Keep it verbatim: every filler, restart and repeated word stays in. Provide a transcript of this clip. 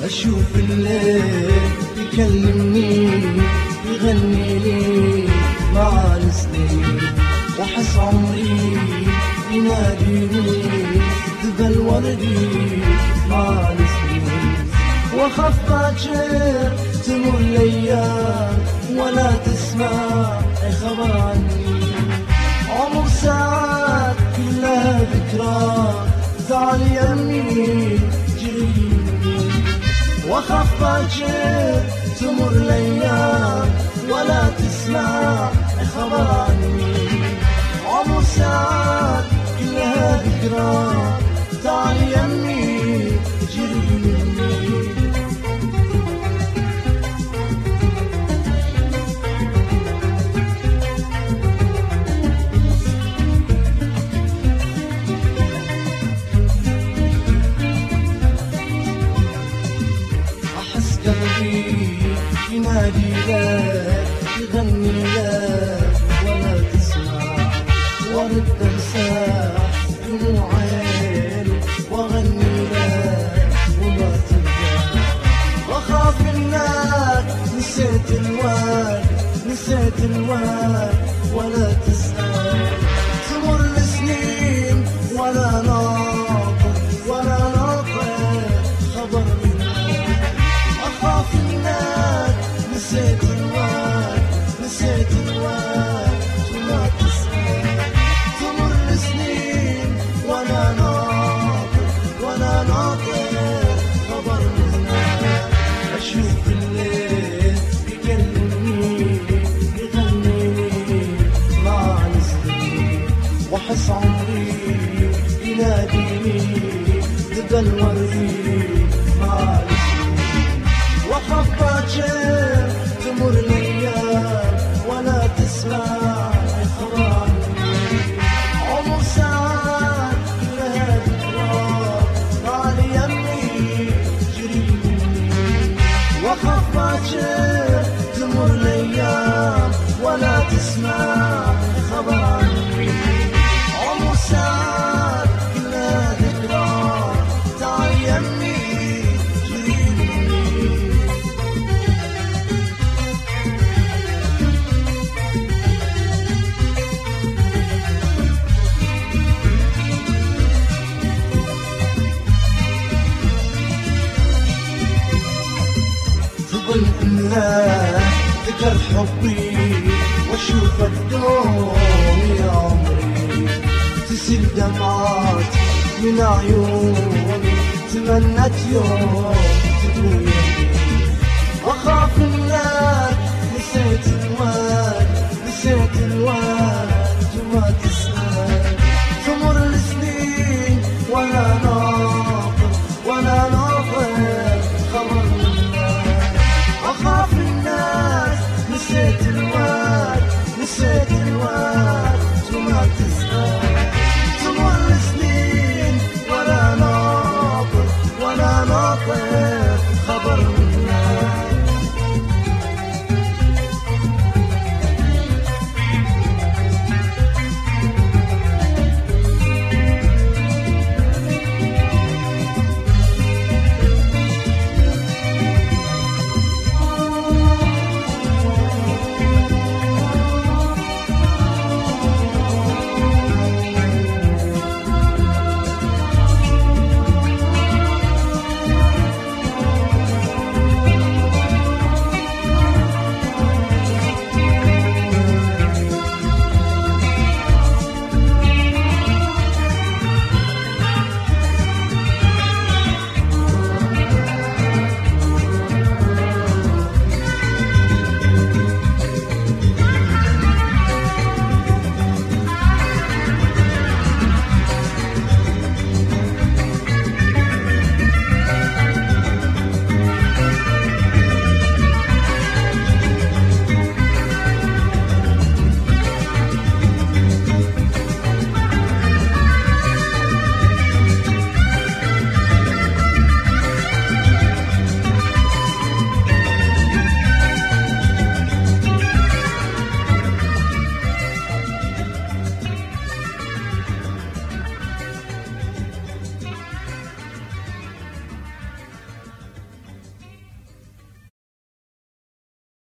أشوف الليل يكلمني يغني لي مع السنين، وأحس عمري يناديني دبا الوردي مع السنين. وأخاف باكر تمر الأيام ولا تسمع أي خبر عني، عمر ساعات كلها ذكرى زعل يمي جريني. وأخاف باكر تمر الأيام ولا تسمع أي خبر عني، عمر ساعات كلها ذكرى زعل يمي جريني. قلبي ينادي لك يغني لك ولا تسمع، وارد امسح دموع عيني واغني لك وما ترجع. واخاف انك نسيت الوقت نسيت الوقت ولا تسأل، تمر السنين ولا ناطر ولا ناطر خبر منك. أخاف إنك نسيت الوقت نسيت الوقت وما تسأل، تمر السنين ولا ناطر ولا ناطر خبر منك. أشوف الليل يكلمني يغني لي مع السنين، وأحس عمري يناديني دبا الوردي مع السنين. وأخاف باكر تمر الأيام ولا تسمع أي خبر عني، عمر ساعات كلها ذكرى طال يمي جريني. وأخاف باكر تمر الأيام ولا تسمع أي خبر عني، عمر ساعات كلها ذكرى طال يمي ذكر حبي واشوف الدوم يا عمري، تسيل دمعات من عيوني تمنت يوم تكون يمي. واخاف انك نسيت الوقت نسيت الوقت وما تسأل، تمر السنين ولا ناطر ولا ناطر خبر منك. أخاف الناس نسيت الوقت نسيت الوقت وما تسأل، تمر السنين ولا ناطر ولا ناطر